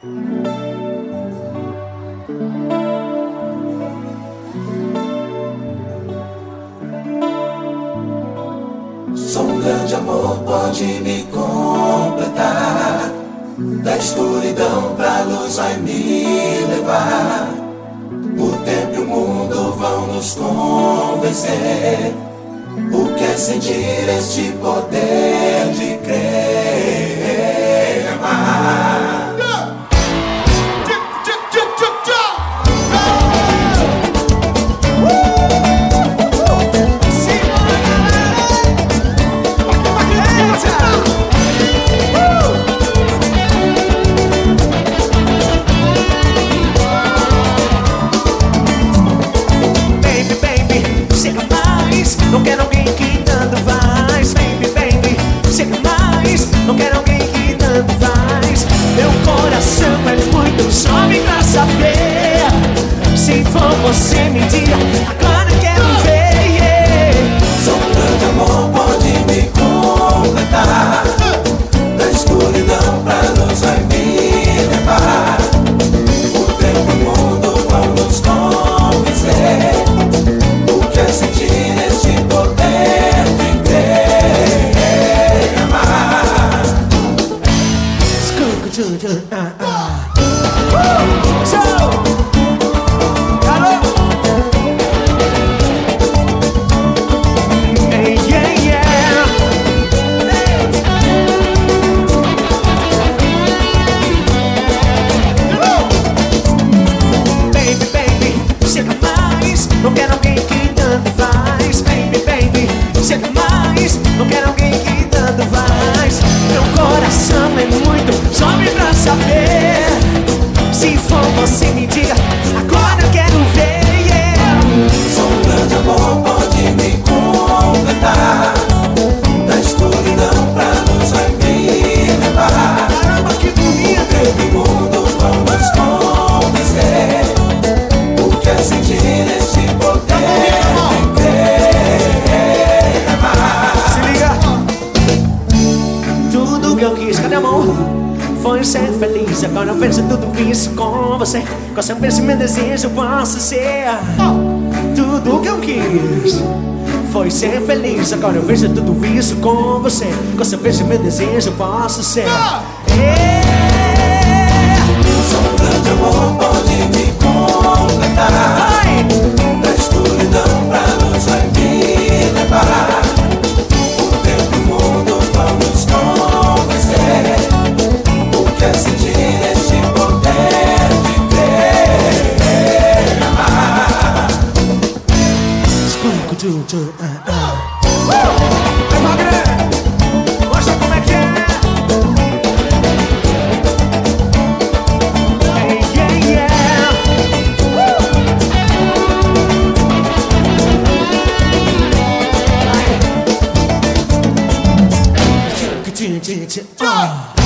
Só um grande amor pode me completar. Da escuridão pra luz vai me levar. O tempo e o mundo vão nos convencer. O que é sentir este poder de crer e amar? Não quero alguém que tanto faz, baby, baby. Chega mais, não quero alguém que tanto faz. Meu coração é muito jovem pra saber. Se for você me diga, agora eu quero ver, yeah. Só um grande amor pode me completar. Da escuridão pra luz vai me levar. O tempo e o mundo vão nos convencer. O que é sentir este poder de crer e amar? Baby, baby, chega mais. Não quero alguém que tanto faz, baby, baby. Chega mais, não quero alguém que tanto faz. Meu coração é muito jovem pra saber. Se for você me diga, agora eu quero ver, yeah. Só um grande amor pode me completar. Da escuridão pra luz vai me levar. Caramba, que O bonito. tempo e o mundo vão nos convencer. O que é sentir este poder de crer e amar? Se liga. Tudo que eu quis, cadê a mão? Foi ser feliz, agora eu vejo tudo isso com você. Com seu beijo e meu desejo eu posso ser. Tudo que eu quis foi ser feliz, agora eu vejo tudo isso com você. Com seu beijo e meu desejo eu posso ser. Só um grande amor pode me completar. Da escuridão pra luz vai me levar. O tempo e o mundo vão nos convencer. O que é sentir este poder de crer e amar? Vai, Magre! Mostra como é que é! Hey, yeah, yeah! Woo!